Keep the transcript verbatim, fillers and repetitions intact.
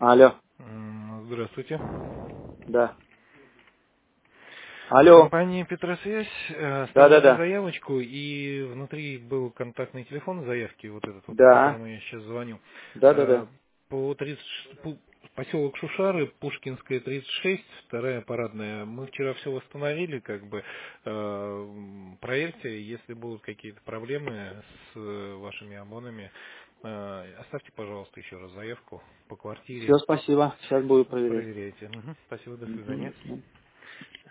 Алло, М, Здравствуйте. да. Алло, Компания Петросвязь э, оставляли да-да-да. заявочку, и внутри был контактный телефон заявки, вот этот вот, по Да, которому я сейчас звоню. Э, да-да-да. По тридцать ш- пу- поселок Шушары, Пушкинская, тридцать шесть, вторая парадная. Мы вчера все восстановили, как бы. Э, м, Проверьте, если будут какие-то проблемы с э, вашими ОМОНами, э, оставьте, пожалуйста, еще раз заявку по Все, квартире. спасибо. Сейчас буду проверять. Проверяйте. Мгм. Спасибо, до Мгм, свидания. до свидания.